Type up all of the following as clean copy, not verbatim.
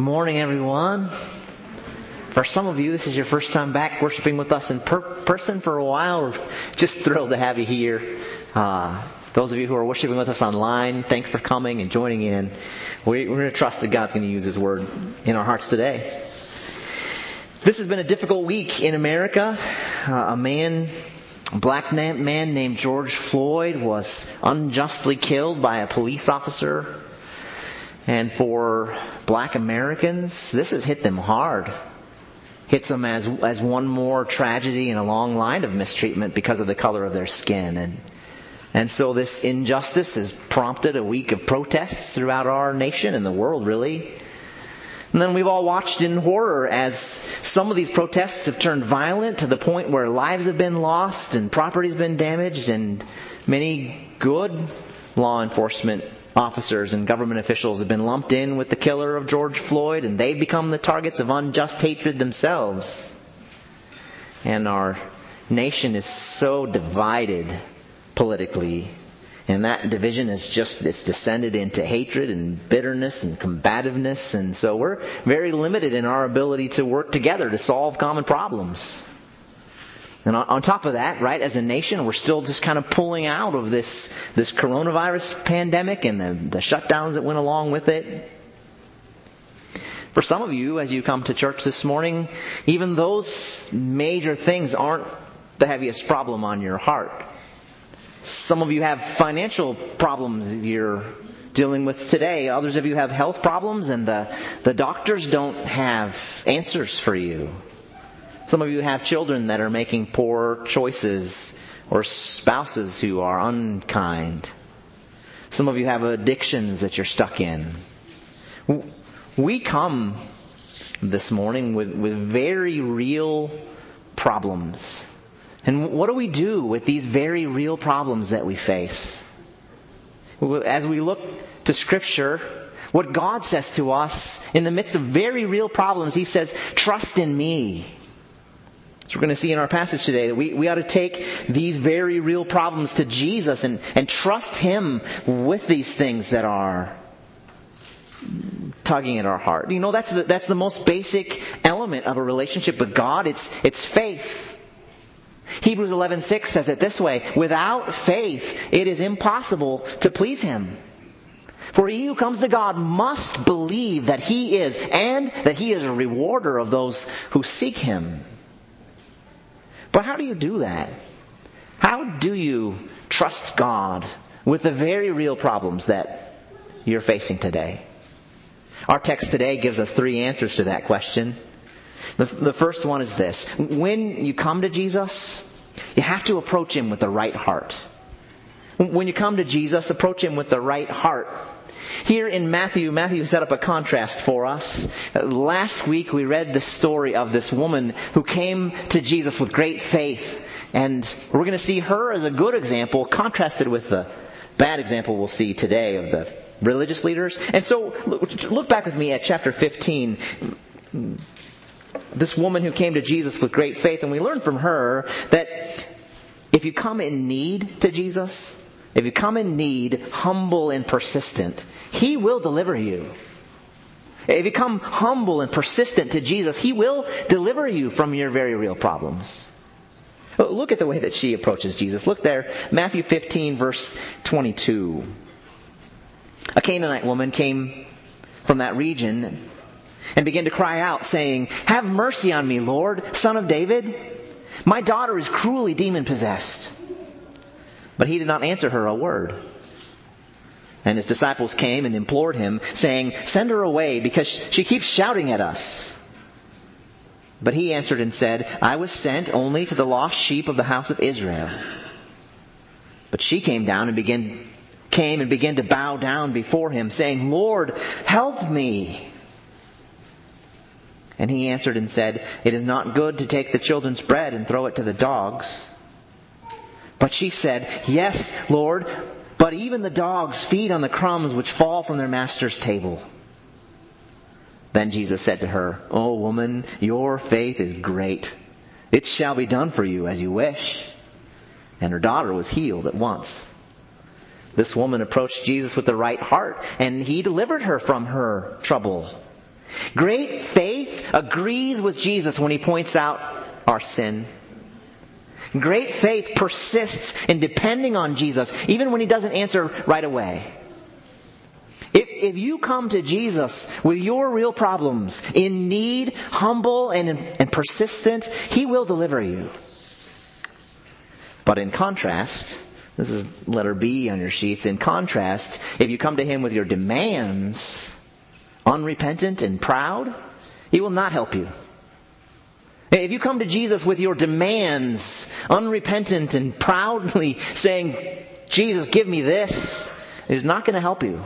Good morning, everyone. For some of you, this is your first time back worshiping with us in person for a while. We're just thrilled to have you here. Those of you who are worshiping with us online, thanks for coming and joining in. We're going to trust that God's going to use His Word in our hearts today. This has been a difficult week in America. A black man named George Floyd was unjustly killed by a police officer. And for black Americans, this has hit them hard. Hits them as one more tragedy in a long line of mistreatment because of the color of their skin. And so this injustice has prompted a week of protests throughout our nation and the world, really. And then we've all watched in horror as some of these protests have turned violent to the point where lives have been lost and property's been damaged, and many good law enforcement officers and government officials have been lumped in with the killer of George Floyd, and they've become the targets of unjust hatred themselves. And our nation is so divided politically, and that division it's descended into hatred and bitterness and combativeness, and so we're very limited in our ability to work together to solve common problems. And on top of that, right, as a nation, we're still just kind of pulling out of this coronavirus pandemic and the shutdowns that went along with it. For some of you, as you come to church this morning, even those major things aren't the heaviest problem on your heart. Some of you have financial problems you're dealing with today. Others of you have health problems, and the doctors don't have answers for you. Some of you have children that are making poor choices, or spouses who are unkind. Some of you have addictions that you're stuck in. We come this morning with very real problems. And what do we do with these very real problems that we face? As we look to Scripture, what God says to us in the midst of very real problems, He says, trust in me. So we're going to see in our passage today that we ought to take these very real problems to Jesus and trust Him with these things that are tugging at our heart. You know, that's the most basic element of a relationship with God. It's faith. Hebrews 11:6 says it this way: without faith, it is impossible to please Him. For he who comes to God must believe that He is, and that He is a rewarder of those who seek Him. But how do you do that? How do you trust God with the very real problems that you're facing today? Our text today gives us 3 answers to that question. The first one is this: when you come to Jesus, you have to approach Him with the right heart. When you come to Jesus, approach Him with the right heart. Here in Matthew set up a contrast for us. Last week we read the story of this woman who came to Jesus with great faith. And we're going to see her as a good example contrasted with the bad example we'll see today of the religious leaders. And so look back with me at chapter 15. This woman who came to Jesus with great faith, and we learn from her that if you come in need to Jesus, if you come in need, humble and persistent, He will deliver you. If you come humble and persistent to Jesus, He will deliver you from your very real problems. Look at the way that she approaches Jesus. Look there, Matthew 15, verse 22. A Canaanite woman came from that region and began to cry out, saying, "Have mercy on me, Lord, Son of David. My daughter is cruelly demon-possessed." But He did not answer her a word. And His disciples came and implored Him, saying, "Send her away, because she keeps shouting at us." But He answered and said, "I was sent only to the lost sheep of the house of Israel." But she came and began to bow down before Him, saying, "Lord, help me." And He answered and said, "It is not good to take the children's bread and throw it to the dogs." But she said, "Yes, Lord, but even the dogs feed on the crumbs which fall from their master's table." Then Jesus said to her, "O woman, your faith is great. It shall be done for you as you wish." And her daughter was healed at once. This woman approached Jesus with the right heart, and He delivered her from her trouble. Great faith agrees with Jesus when he points out our sin. Great faith persists in depending on Jesus, even when he doesn't answer right away. If you come to Jesus with your real problems, in need, humble, and persistent, he will deliver you. But in contrast, this is letter B on your sheets. In contrast, if you come to him with your demands, unrepentant and proud, he will not help you. If you come to Jesus with your demands, unrepentant and proudly saying, Jesus, give me this, he's not going to help you.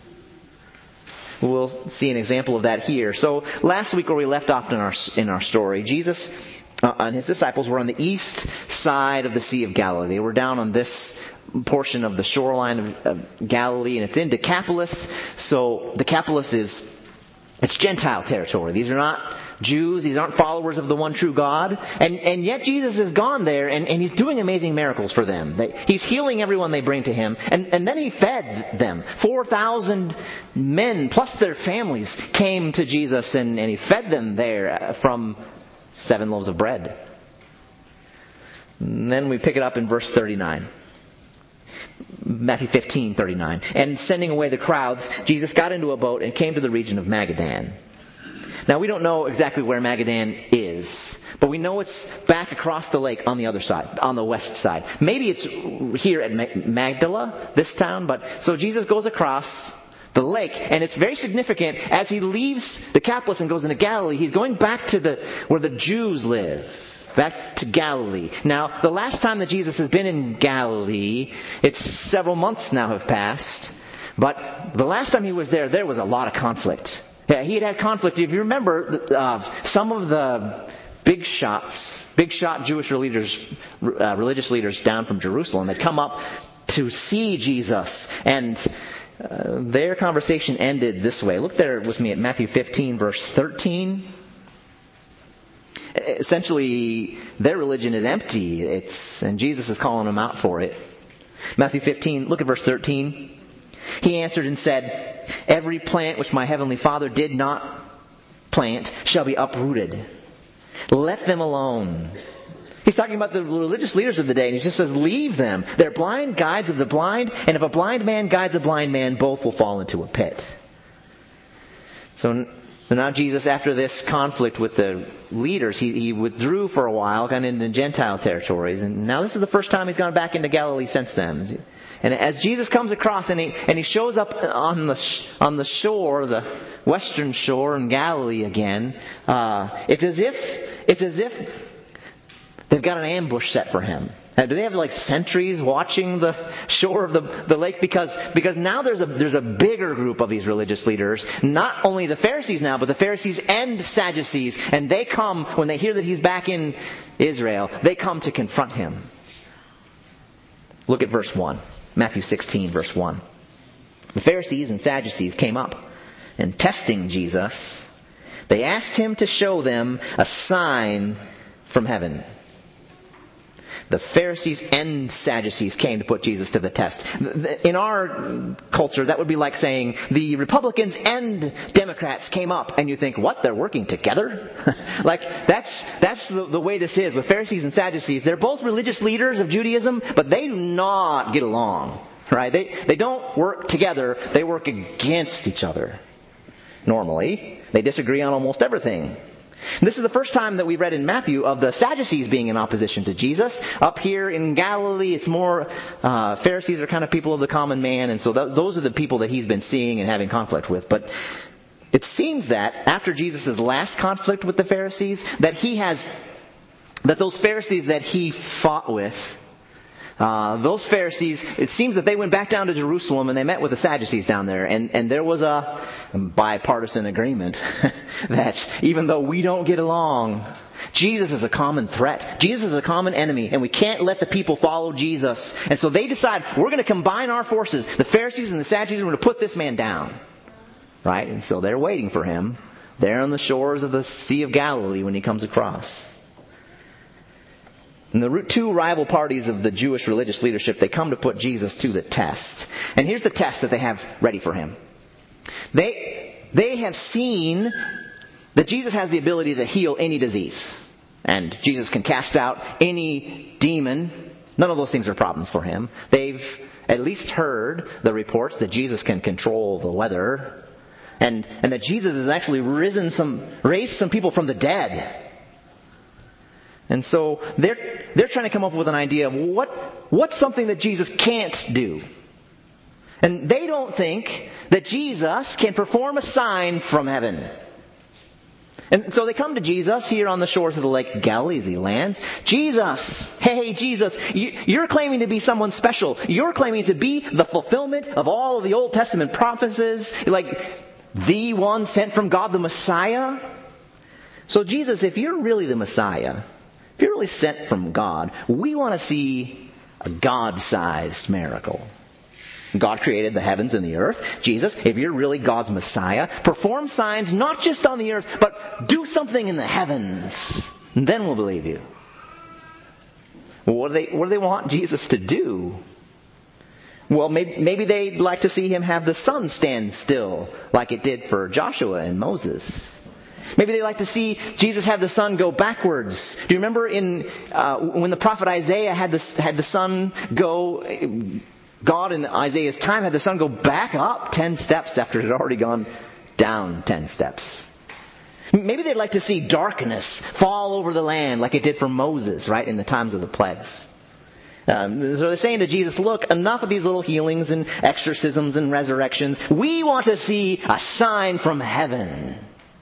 We'll see an example of that here. So last week where we left off in our story, Jesus and his disciples were on the east side of the Sea of Galilee. They were down on this portion of the shoreline of Galilee, and it's in Decapolis. So Decapolis it's Gentile territory. These are not Jews. These aren't followers of the one true God. And yet Jesus has gone there and he's doing amazing miracles for them. He's healing everyone they bring to him. And then he fed them. 4,000 men plus their families came to Jesus and he fed them there from 7 loaves of bread. And then we pick it up in verse 39. Matthew 15:39. And sending away the crowds, Jesus got into a boat and came to the region of Magadan. Now, we don't know exactly where Magadan is, but we know it's back across the lake on the other side, on the west side. Maybe it's here at Magdala, this town, but so Jesus goes across the lake, and it's very significant as he leaves Decapolis and goes into Galilee. He's going back to where the Jews live. Back to Galilee. Now, the last time that Jesus has been in Galilee, it's several months now have passed. But the last time he was there was a lot of conflict. Yeah, he had conflict. If you remember, some of the big shot Jewish religious leaders down from Jerusalem had come up to see Jesus. And their conversation ended this way. Look there with me at Matthew 15, verse 13. Essentially, their religion is empty. And Jesus is calling them out for it. Matthew 15, look at verse 13. He answered and said, "Every plant which my heavenly Father did not plant shall be uprooted. Let them alone." He's talking about the religious leaders of the day, and he just says, leave them. They're blind guides of the blind, and if a blind man guides a blind man, both will fall into a pit. So now Jesus, after this conflict with the leaders, he withdrew for a while, kind of into Gentile territories. And now this is the first time he's gone back into Galilee since then. And as Jesus comes across and he shows up on the shore, the western shore in Galilee again, it's as if they've got an ambush set for him. Do they have like sentries watching the shore of the lake? Because now there's a bigger group of these religious leaders, not only the Pharisees now, but the Pharisees and Sadducees, and they come when they hear that he's back in Israel. They come to confront him. Look at verse 1, Matthew 16, verse 1. The Pharisees and Sadducees came up, and testing Jesus, they asked him to show them a sign from heaven. The Pharisees and Sadducees came to put Jesus to the test. In our culture, that would be like saying the Republicans and Democrats came up, and you think, what, they're working together? Like, that's the way this is with Pharisees and Sadducees. They're both religious leaders of Judaism, but they do not get along, right? They don't work together. They work against each other. Normally, they disagree on almost everything. This is the first time that we read in Matthew of the Sadducees being in opposition to Jesus. Up here in Galilee, it's more Pharisees are kind of people of the common man, and so those are the people that he's been seeing and having conflict with. But it seems that after Jesus' last conflict with the Pharisees, that those Pharisees that he fought with, those Pharisees, it seems that they went back down to Jerusalem and they met with the Sadducees down there. And there was a bipartisan agreement that even though we don't get along, Jesus is a common threat. Jesus is a common enemy, and we can't let the people follow Jesus. And so they decide, we're going to combine our forces. The Pharisees and the Sadducees are going to put this man down. Right? And so they're waiting for him there on the shores of the Sea of Galilee when he comes across. And the two rival parties of the Jewish religious leadership, they come to put Jesus to the test. And here's the test that they have ready for him. they have seen that Jesus has the ability to heal any disease. And Jesus can cast out any demon. None of those things are problems for him. They've at least heard the reports that Jesus can control the weather. And that Jesus has actually raised some people from the dead. And so they're trying to come up with an idea of what's something that Jesus can't do. And they don't think that Jesus can perform a sign from heaven. And so they come to Jesus here on the shores of the Lake Galilee as he lands. Jesus, hey Jesus, you're claiming to be someone special. You're claiming to be the fulfillment of all of the Old Testament prophecies. You're like the one sent from God, the Messiah. So Jesus, if you're really the Messiah, if you're really sent from God, we want to see a God-sized miracle. God created the heavens and the earth. Jesus, if you're really God's Messiah, perform signs not just on the earth, but do something in the heavens. And then we'll believe you. Well, what do they want Jesus to do? Well, maybe they'd like to see him have the sun stand still, like it did for Joshua and Moses. Maybe they like to see Jesus have the sun go backwards. Do you remember when the prophet Isaiah had the sun go? God in Isaiah's time had the sun go back up 10 steps after it had already gone down 10 steps. Maybe they'd like to see darkness fall over the land like it did for Moses, right, in the times of the plagues. So they're saying to Jesus, look, enough of these little healings and exorcisms and resurrections. We want to see a sign from heaven.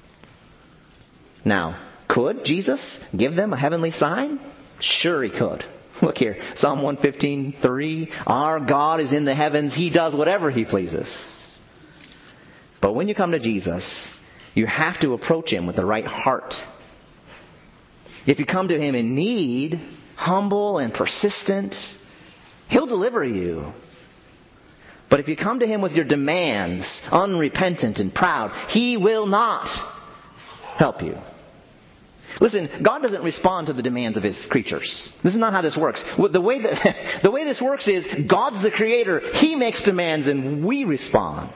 Now, could Jesus give them a heavenly sign? Sure he could. Look here, Psalm 115:3. Our God is in the heavens. He does whatever he pleases. But when you come to Jesus, you have to approach him with the right heart. If you come to him in need, humble and persistent, he'll deliver you. But if you come to him with your demands, unrepentant and proud, he will not help you. Listen, God doesn't respond to the demands of his creatures. This is not how this works. The way this works is God's the creator. He makes demands and we respond.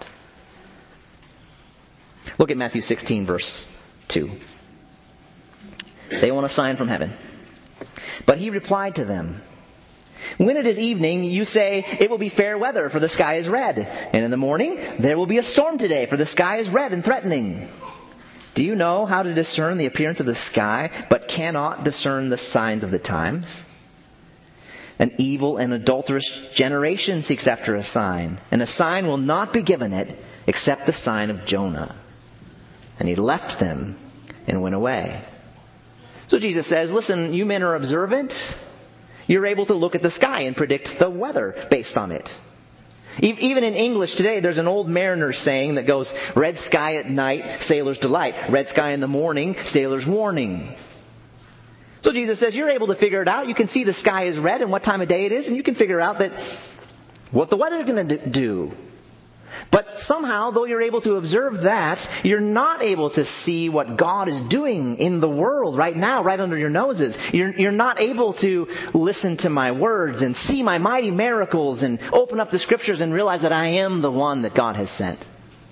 Look at Matthew 16, verse 2. They want a sign from heaven. But he replied to them, when it is evening, you say, it will be fair weather, for the sky is red. And in the morning, there will be a storm today, for the sky is red and threatening. Do you know how to discern the appearance of the sky, but cannot discern the signs of the times? An evil and adulterous generation seeks after a sign, and a sign will not be given it except the sign of Jonah. And he left them and went away. So Jesus says, listen, you men are observant. You're able to look at the sky and predict the weather based on it. Even in English today, there's an old mariner saying that goes, red sky at night, sailor's delight. Red sky in the morning, sailor's warning. So Jesus says, you're able to figure it out. You can see the sky is red and what time of day it is, and you can figure out that what the weather's going to do. But somehow, though you're able to observe that, you're not able to see what God is doing in the world right now, right under your noses. You're not able to listen to my words and see my mighty miracles and open up the scriptures and realize that I am the one that God has sent.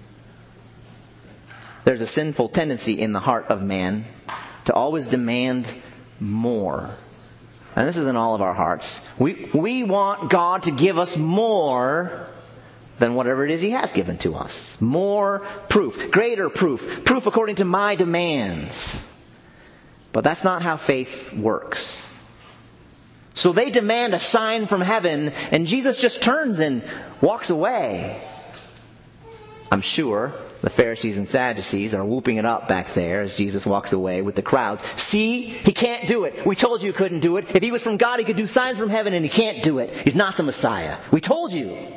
There's a sinful tendency in the heart of man to always demand more. And this is in all of our hearts. We want God to give us more than whatever it is he has given to us. More proof, greater proof, proof according to my demands. But that's not how faith works. So they demand a sign from heaven, and Jesus just turns and walks away. I'm sure the Pharisees and Sadducees are whooping it up back there as Jesus walks away with the crowds. See, he can't do it. We told you he couldn't do it. If he was from God, he could do signs from heaven, and he can't do it. He's not the Messiah. We told you.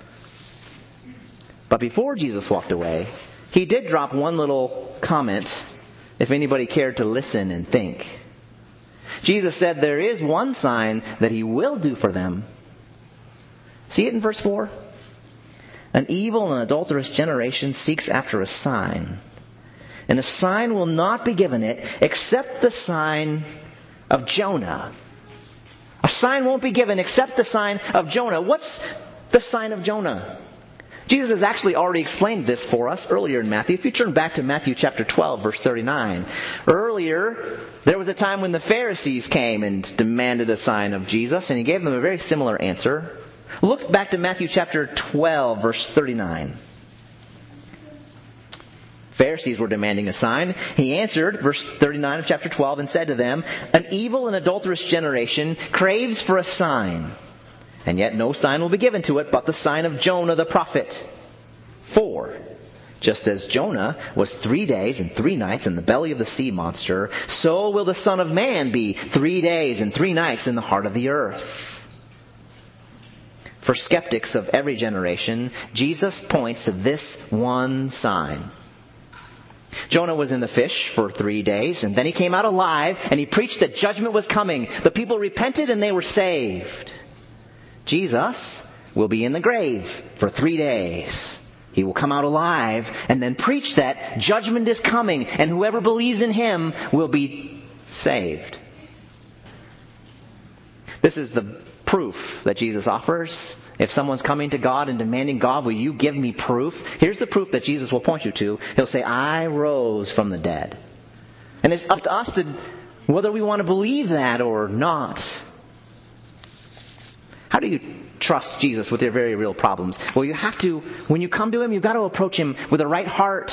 But before Jesus walked away, he did drop one little comment, if anybody cared to listen and think. Jesus said there is one sign that he will do for them. See it in verse 4? An evil and adulterous generation seeks after a sign. And a sign will not be given it except the sign of Jonah. A sign won't be given except the sign of Jonah. What's the sign of Jonah? Jesus has actually already explained this for us earlier in Matthew. If you turn back to Matthew chapter 12, verse 39. Earlier, there was a time when the Pharisees came and demanded a sign of Jesus, and he gave them a very similar answer. Look back to Matthew chapter 12, verse 39. Pharisees were demanding a sign. He answered, verse 39 of chapter 12, and said to them, "An evil and adulterous generation craves for a sign, and yet no sign will be given to it but the sign of Jonah the prophet. For just as Jonah was 3 days and 3 nights in the belly of the sea monster, so will the Son of Man be 3 days and 3 nights in the heart of the earth." For skeptics of every generation, Jesus points to this one sign. Jonah was in the fish for 3 days, and then he came out alive, and he preached that judgment was coming. The people repented, and they were saved. Jesus will be in the grave for 3 days. He will come out alive, and then preach that judgment is coming, and whoever believes in him will be saved. This is the proof that Jesus offers. If someone's coming to God and demanding, "God, will you give me proof?" Here's the proof that Jesus will point you to. He'll say, "I rose from the dead." And it's up to us whether we want to believe that or not. How do you trust Jesus with your very real problems? Well, you have to, when you come to him, you've got to approach him with a right heart.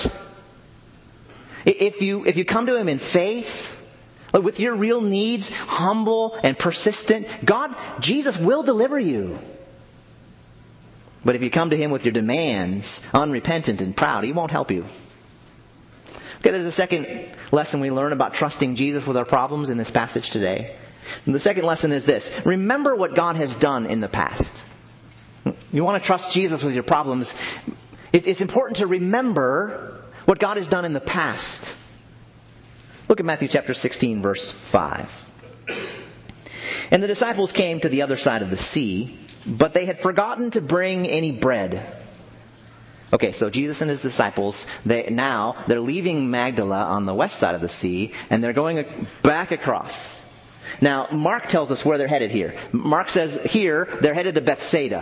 If you come to him in faith, with your real needs, humble and persistent, Jesus will deliver you. But if you come to him with your demands, unrepentant and proud, he won't help you. Okay, there's a second lesson we learn about trusting Jesus with our problems in this passage today. And the second lesson is this: remember what God has done in the past. You want to trust Jesus with your problems, it's important to remember what God has done in the past. Look at Matthew chapter 16, verse 5. "And the disciples came to the other side of the sea, but they had forgotten to bring any bread." Okay, so Jesus and his disciples, they're leaving Magdala on the west side of the sea, and they're going back across. Now, Mark tells us where they're headed here. Mark says here they're headed to Bethsaida.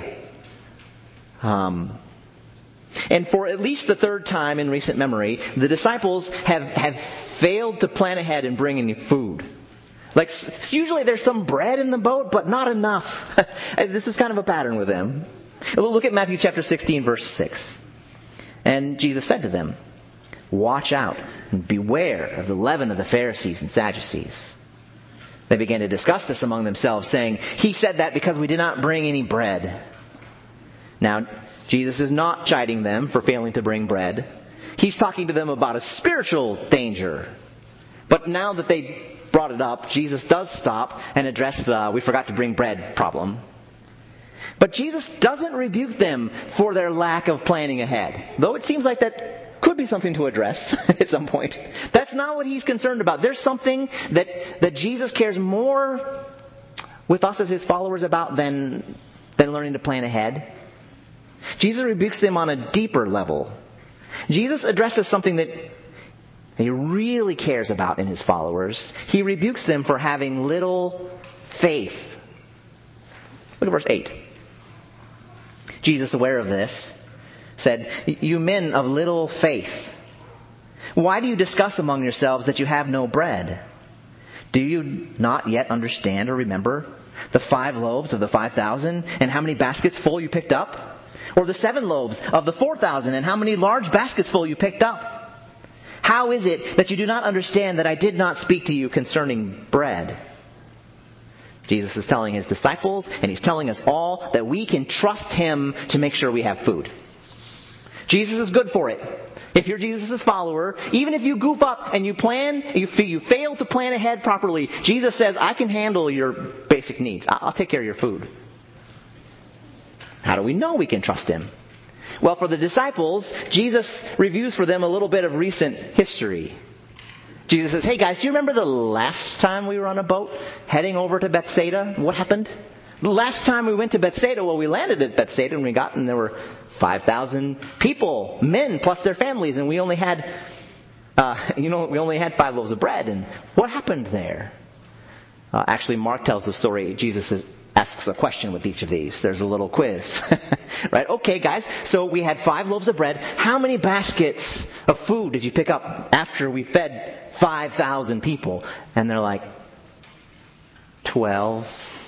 And for at least the third time in recent memory, the disciples have failed to plan ahead and bring any food. Like, usually there's some bread in the boat, but not enough. This is kind of a pattern with them. Look at Matthew chapter 16, verse 6. "And Jesus said to them, 'Watch out and beware of the leaven of the Pharisees and Sadducees.' They began to discuss this among themselves, saying, 'He said that because we did not bring any bread.'" Now, Jesus is not chiding them for failing to bring bread. He's talking to them about a spiritual danger. But now that they brought it up, Jesus does stop and address the "we forgot to bring bread" problem. But Jesus doesn't rebuke them for their lack of planning ahead, though it seems like that could be something to address at some point. That's not what he's concerned about. There's something that Jesus cares more with us as his followers about than learning to plan ahead. Jesus rebukes them on a deeper level. Jesus addresses something that he really cares about in his followers. He rebukes them for having little faith. Look at verse 8. Jesus, aware of this, said, "You men of little faith, why do you discuss among yourselves that you have no bread? Do you not yet understand or remember the 5 loaves of the 5,000 and how many baskets full you picked up? Or the 7 loaves of the 4,000 and how many large baskets full you picked up? How is it that you do not understand that I did not speak to you concerning bread?" Jesus is telling his disciples, and he's telling us all, that we can trust him to make sure we have food. Jesus is good for it. If you're Jesus' follower, even if you goof up and you fail to plan ahead properly, Jesus says, "I can handle your basic needs. I'll take care of your food." How do we know we can trust him? Well, for the disciples, Jesus reviews for them a little bit of recent history. Jesus says, "Hey guys, do you remember the last time we were on a boat heading over to Bethsaida? What happened? The last time we went to Bethsaida, well, we landed at Bethsaida and there were 5,000 people, men plus their families, and we only had 5 loaves of bread. And what happened there?" Actually, Mark tells the story. Jesus is asks a question with each of these. There's a little quiz. Right? Okay, guys. So we had 5 loaves of bread. How many baskets of food did you pick up after we fed 5,000 people? And they're like, 12.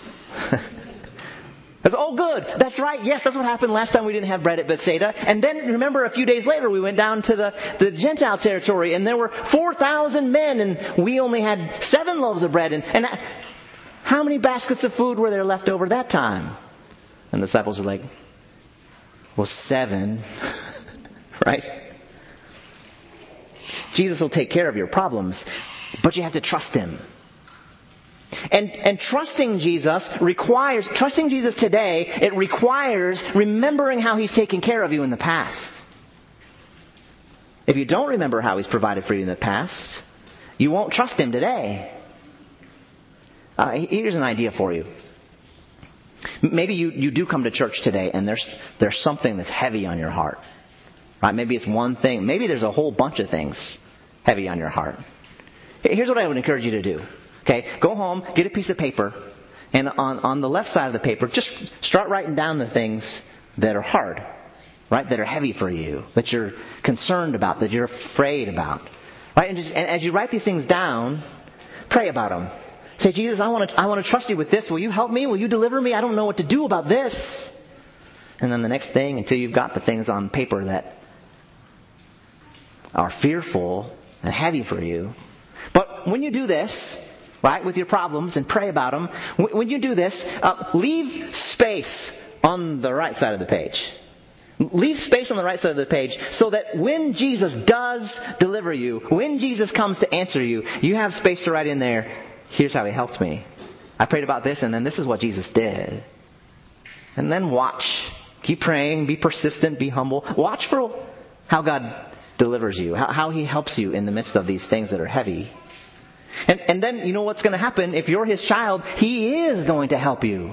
That's, oh, good. That's right. Yes, that's what happened last time we didn't have bread at Bethsaida. And then, remember, a few days later, we went down to the Gentile territory, and there were 4,000 men, and we only had 7 loaves of bread. And how many baskets of food were there left over that time? And the disciples are like, well, 7. Right? Jesus will take care of your problems, but you have to trust Him. And trusting Jesus today, it requires remembering how He's taken care of you in the past. If you don't remember how He's provided for you in the past, you won't trust Him today. Here's an idea for you. Maybe you do come to church today and there's something that's heavy on your heart. Right? Maybe it's one thing. Maybe there's a whole bunch of things heavy on your heart. Here's what I would encourage you to do. Okay, go home, get a piece of paper, and on the left side of the paper, just start writing down the things that are hard, right? That are heavy for you, that you're concerned about, that you're afraid about, right? And as you write these things down, pray about them. Say, Jesus, I want to trust you with this. Will you help me? Will you deliver me? I don't know what to do about this. And then the next thing, until you've got the things on paper that are fearful and heavy for you. But when you do this, right, with your problems and pray about them, when you do this, leave space on the right side of the page. Leave space on the right side of the page so that when Jesus does deliver you, when Jesus comes to answer you, you have space to write in there, here's how He helped me. I prayed about this, and then this is what Jesus did. And then watch. Keep praying. Be persistent. Be humble. Watch for how God delivers you, how He helps you in the midst of these things that are heavy. And then, you know what's going to happen? If you're His child, He is going to help you.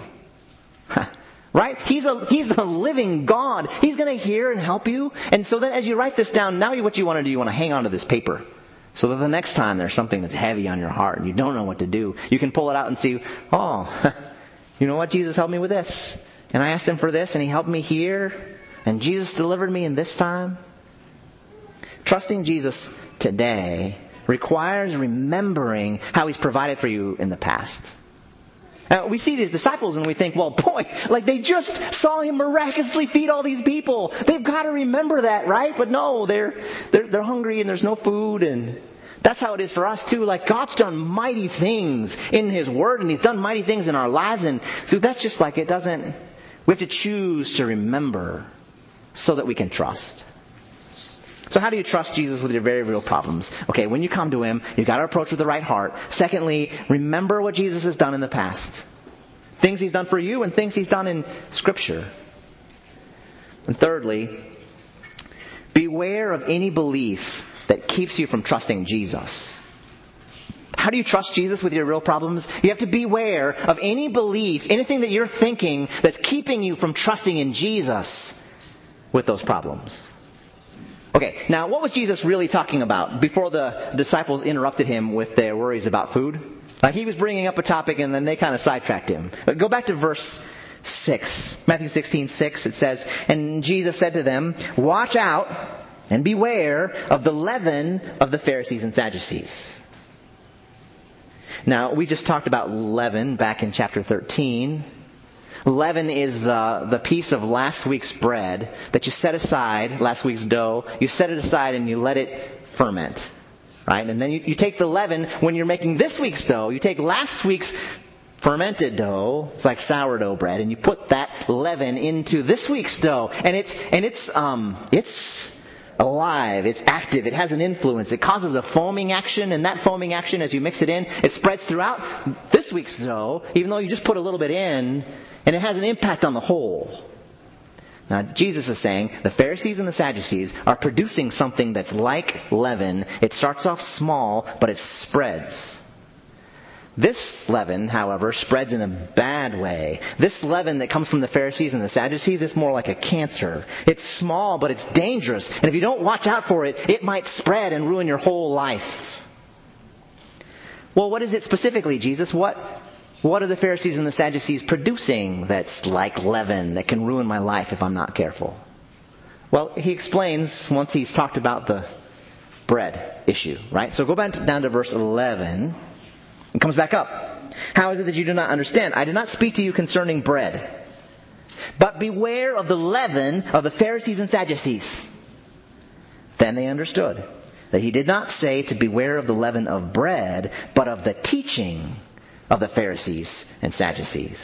Right? He's a living God. He's going to hear and help you. And so then as you write this down, now what you want to do, you want to hang on to this paper. So that the next time there's something that's heavy on your heart and you don't know what to do, you can pull it out and see, oh, you know what? Jesus helped me with this. And I asked Him for this, and He helped me here. And Jesus delivered me in this time. Trusting Jesus today requires remembering how He's provided for you in the past. We see these disciples and we think, well, boy, like they just saw Him miraculously feed all these people. They've got to remember that, right? But no, they're hungry and there's no food, and that's how it is for us too. Like God's done mighty things in His Word, and He's done mighty things in our lives, and so that's just like we have to choose to remember so that we can trust. So how do you trust Jesus with your very real problems? Okay, when you come to Him, you've got to approach with the right heart. Secondly, remember what Jesus has done in the past. Things He's done for you and things He's done in Scripture. And thirdly, beware of any belief that keeps you from trusting Jesus. How do you trust Jesus with your real problems? You have to beware of any belief, anything that you're thinking that's keeping you from trusting in Jesus with those problems. Okay, now what was Jesus really talking about before the disciples interrupted Him with their worries about food? He was bringing up a topic and then they kind of sidetracked Him. But go back to verse 6. Matthew 16:6, it says, and Jesus said to them, watch out and beware of the leaven of the Pharisees and Sadducees. Now, we just talked about leaven back in chapter 13. Leaven is the piece of last week's bread that you set aside, last week's dough. You set it aside and you let it ferment. Right? And then you take the leaven when you're making this week's dough. You take last week's fermented dough, it's like sourdough bread, and you put that leaven into this week's dough. And it's alive, it's active, it has an influence. It causes a foaming action, and that foaming action, as you mix it in, it spreads throughout this week's dough, even though you just put a little bit in, and it has an impact on the whole. Now, Jesus is saying the Pharisees and the Sadducees are producing something that's like leaven. It starts off small, but it spreads. This leaven, however, spreads in a bad way. This leaven that comes from the Pharisees and the Sadducees is more like a cancer. It's small, but it's dangerous. And if you don't watch out for it, it might spread and ruin your whole life. Well, what is it specifically, Jesus? What What are the Pharisees and the Sadducees producing that's like leaven that can ruin my life if I'm not careful? Well, he explains once he's talked about the bread issue, right? So go back down to verse 11 and comes back up. How is it that you do not understand? I did not speak to you concerning bread, but beware of the leaven of the Pharisees and Sadducees. Then they understood that he did not say to beware of the leaven of bread, but of the teaching of the Pharisees and Sadducees.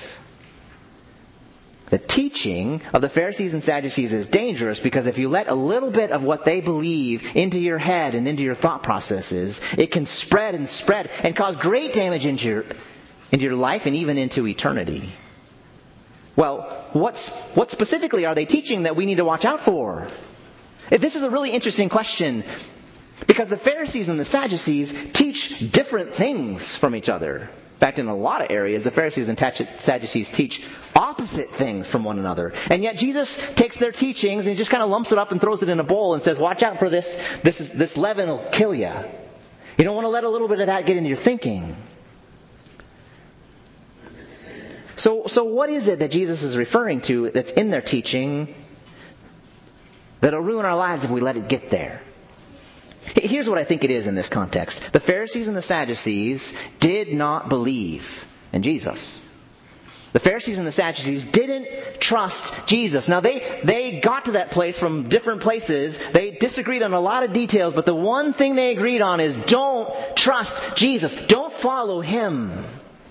The teaching of the Pharisees and Sadducees is dangerous because if you let a little bit of what they believe into your head and into your thought processes, it can spread and cause great damage into your life and even into eternity. Well, what specifically are they teaching that we need to watch out for? This is a really interesting question because the Pharisees and the Sadducees teach different things from each other. In fact, in a lot of areas, the Pharisees and Sadducees teach opposite things from one another. And yet Jesus takes their teachings and he just kind of lumps it up and throws it in a bowl and says, watch out for this. This leaven will kill you. You don't want to let a little bit of that get into your thinking. So what is it that Jesus is referring to that's in their teaching that'll ruin our lives if we let it get there? Here's what I think it is in this context. The Pharisees and the Sadducees did not believe in Jesus. The Pharisees and the Sadducees didn't trust Jesus. Now, they got to that place from different places. They disagreed on a lot of details, but the one thing they agreed on is don't trust Jesus. Don't follow him.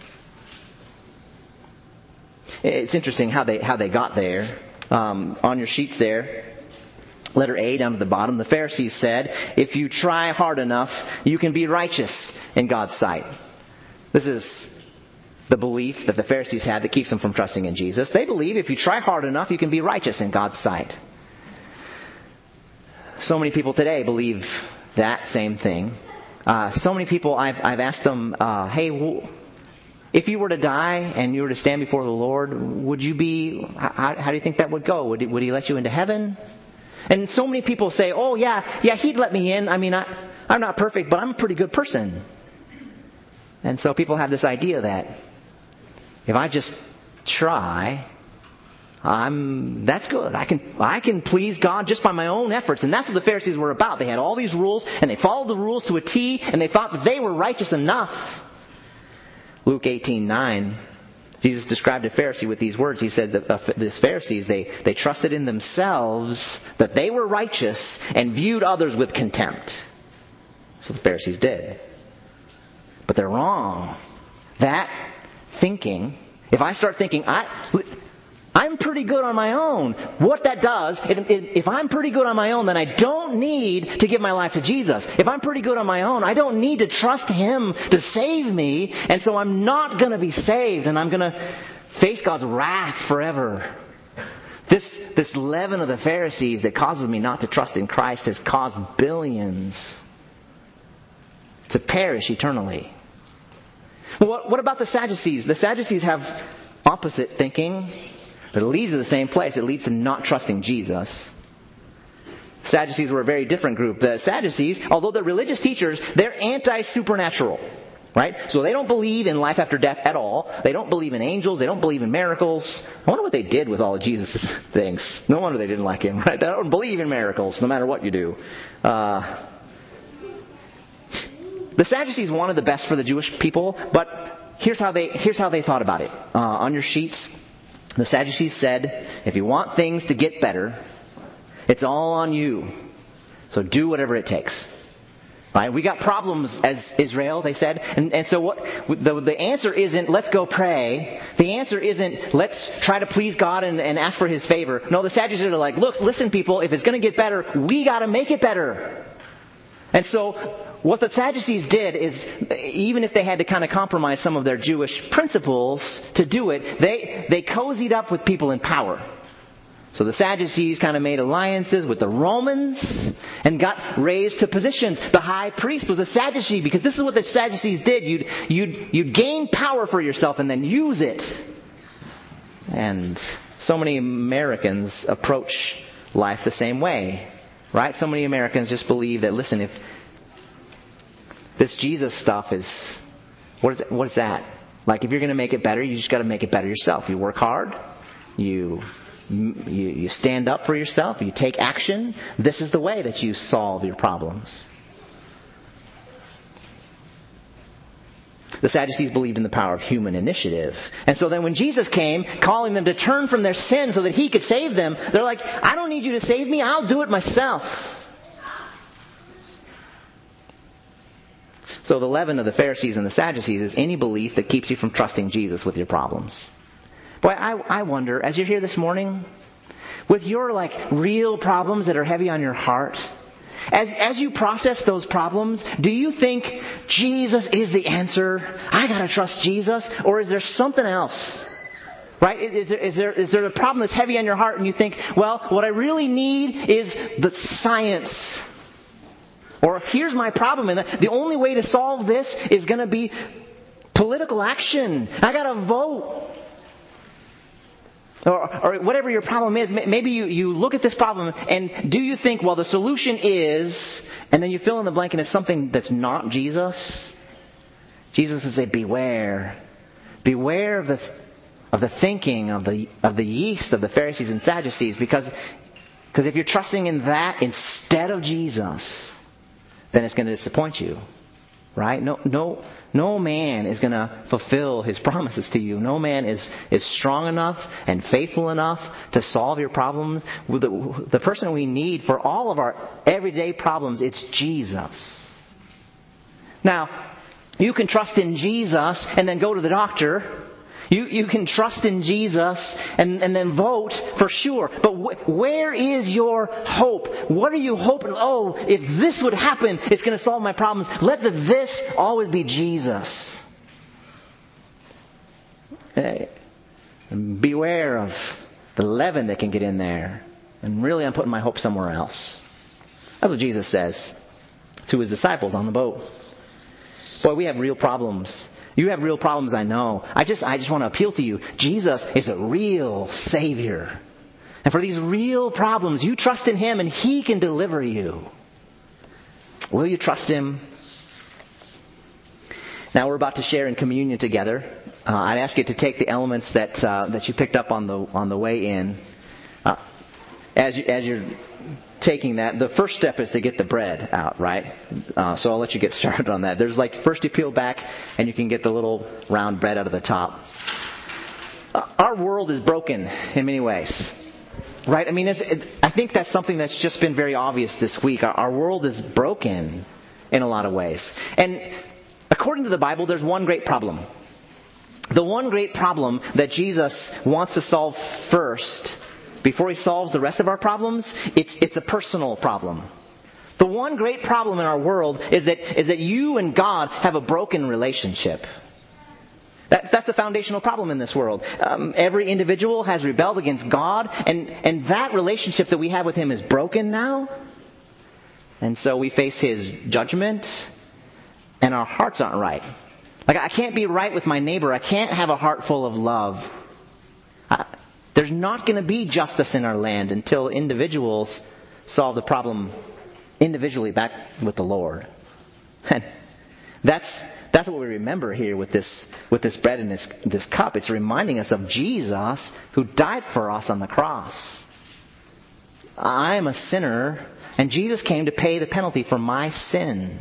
It's interesting how they got there. On your sheets there, letter A down to the bottom, the Pharisees said, if you try hard enough, you can be righteous in God's sight. This is the belief that the Pharisees had that keeps them from trusting in Jesus. They believe if you try hard enough, you can be righteous in God's sight. So many people today believe that same thing. So many people, I've asked them, hey, if you were to die and you were to stand before the Lord, would you be, how do you think that would go? Would he let you into heaven? And so many people say, oh yeah, he'd let me in. I mean, I'm not perfect, but I'm a pretty good person. And so people have this idea that if I just try, that's good. I can please God just by my own efforts. And that's what the Pharisees were about. They had all these rules and they followed the rules to a T and they thought that they were righteous enough. Luke 18:9. Jesus described a Pharisee with these words. He said that these Pharisees, they trusted in themselves that they were righteous and viewed others with contempt. So the Pharisees did. But they're wrong. That thinking, if I start thinking, I'm pretty good on my own. What that does, if I'm pretty good on my own, then I don't need to give my life to Jesus. If I'm pretty good on my own, I don't need to trust him to save me. And so I'm not going to be saved and I'm going to face God's wrath forever. This leaven of the Pharisees that causes me not to trust in Christ has caused billions to perish eternally. What about the Sadducees? The Sadducees have opposite thinking. But it leads to the same place. It leads to not trusting Jesus. Sadducees were a very different group. The Sadducees, although they're religious teachers, they're anti-supernatural. Right? So they don't believe in life after death at all. They don't believe in angels. They don't believe in miracles. I wonder what they did with all of Jesus' things. No wonder they didn't like him. Right? They don't believe in miracles no matter what you do. The Sadducees wanted the best for the Jewish people, but here's how they thought about it. On your sheets, the Sadducees said, if you want things to get better, it's all on you. So do whatever it takes. Right? We got problems as Israel, they said. And so the answer isn't, let's go pray. The answer isn't, let's try to please God and ask for his favor. No, the Sadducees are like, look, listen people, if it's going to get better, we got to make it better. And so what the Sadducees did is, even if they had to kind of compromise some of their Jewish principles to do it, they cozied up with people in power. So the Sadducees kind of made alliances with the Romans and got raised to positions. The high priest was a Sadducee because this is what the Sadducees did. You'd gain power for yourself and then use it. And so many Americans approach life the same way. Right? So many Americans just believe that, listen, if this Jesus stuff is, what is that? Like if you're going to make it better, you just got to make it better yourself. You work hard. You stand up for yourself. You take action. This is the way that you solve your problems. The Sadducees believed in the power of human initiative. And so then when Jesus came, calling them to turn from their sin so that He could save them, they're like, I don't need you to save me. I'll do it myself. So the leaven of the Pharisees and the Sadducees is any belief that keeps you from trusting Jesus with your problems. Boy, I wonder, as you're here this morning, with your real problems that are heavy on your heart, as you process those problems, do you think Jesus is the answer? I gotta trust Jesus, or is there something else? Right? Is there a problem that's heavy on your heart, and you think, well, what I really need is the science. Or here's my problem, and the only way to solve this is going to be political action. I gotta vote. Or whatever your problem is, maybe you look at this problem and do you think, well, the solution is, and then you fill in the blank and it's something that's not Jesus? Jesus would say, beware. Beware of the thinking of the yeast of the Pharisees and Sadducees, because if you're trusting in that instead of Jesus, then it's going to disappoint you. Right? No man is going to fulfill his promises to you. No man is strong enough and faithful enough to solve your problems. The person we need for all of our everyday problems, it's Jesus. Now, you can trust in Jesus and then go to the doctor. You can trust in Jesus and then vote for sure. But where is your hope? What are you hoping? Oh, if this would happen, it's going to solve my problems. Let the this always be Jesus. Beware of the leaven that can get in there. And really, I'm putting my hope somewhere else. That's what Jesus says to His disciples on the boat. Boy, we have real problems. You have real problems, I know. I just want to appeal to you. Jesus is a real Savior. And for these real problems, you trust in Him and He can deliver you. Will you trust Him? Now we're about to share in communion together. I'd ask you to take the elements that you picked up on the way in. As you're taking that, the first step is to get the bread out, right? So I'll let you get started on that. There's first you peel back and you can get the little round bread out of the top. Our world is broken in many ways, right? I mean, I think that's something that's just been very obvious this week. Our world is broken in a lot of ways. And according to the Bible, there's one great problem. The one great problem that Jesus wants to solve first, before He solves the rest of our problems, it's a personal problem. The one great problem in our world is that you and God have a broken relationship. That's the foundational problem in this world. Every individual has rebelled against God, and that relationship that we have with Him is broken now. And so we face His judgment, and our hearts aren't right. I can't be right with my neighbor. I can't have a heart full of love. There's not going to be justice in our land until individuals solve the problem individually back with the Lord. And that's what we remember here with this bread and this cup. It's reminding us of Jesus who died for us on the cross. I am a sinner, and Jesus came to pay the penalty for my sin.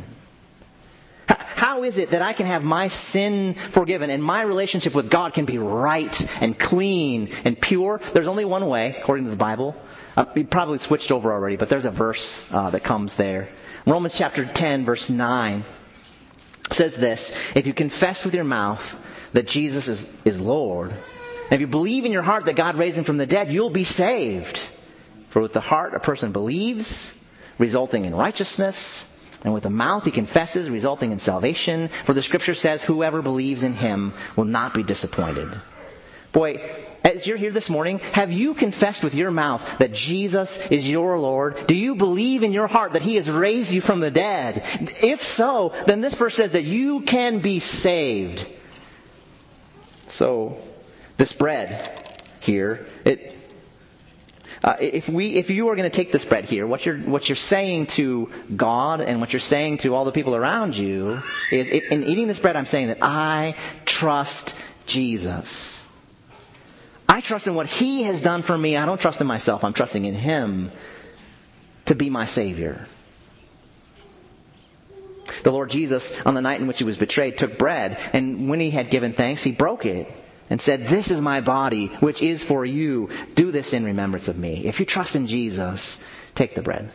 How is it that I can have my sin forgiven and my relationship with God can be right and clean and pure? There's only one way, according to the Bible. You probably switched over already, but there's a verse that comes there. Romans chapter 10, verse 9 says this: if you confess with your mouth that Jesus is Lord, and if you believe in your heart that God raised Him from the dead, you'll be saved. For with the heart a person believes, resulting in righteousness, and with the mouth he confesses, resulting in salvation. For the Scripture says, whoever believes in Him will not be disappointed. Boy, as you're here this morning, have you confessed with your mouth that Jesus is your Lord? Do you believe in your heart that He has raised you from the dead? If so, then this verse says that you can be saved. So, this bread here, If you are going to take this bread here, what you're saying to God and what you're saying to all the people around you is, in eating this bread, I'm saying that I trust Jesus. I trust in what He has done for me. I don't trust in myself. I'm trusting in Him to be my Savior. The Lord Jesus, on the night in which He was betrayed, took bread, and when He had given thanks, He broke it and said, "This is my body, which is for you. Do this in remembrance of me." If you trust in Jesus, take the bread.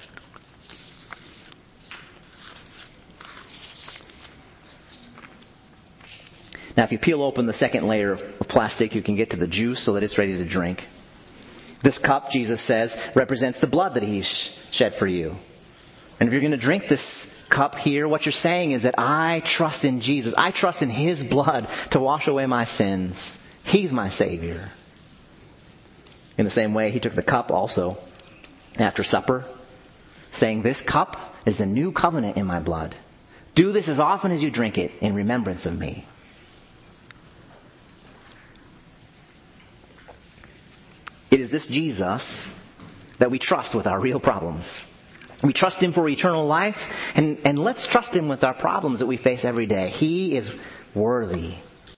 Now, if you peel open the second layer of plastic, you can get to the juice so that it's ready to drink. This cup, Jesus says, represents the blood that He shed for you. And if you're going to drink this cup here, what you're saying is that I trust in Jesus. I trust in His blood to wash away my sins. He's my Savior. In the same way, He took the cup also after supper, saying, "This cup is the new covenant in my blood. Do this as often as you drink it in remembrance of me." It is this Jesus that we trust with our real problems. We trust Him for eternal life, and let's trust Him with our problems that we face every day. He is worthy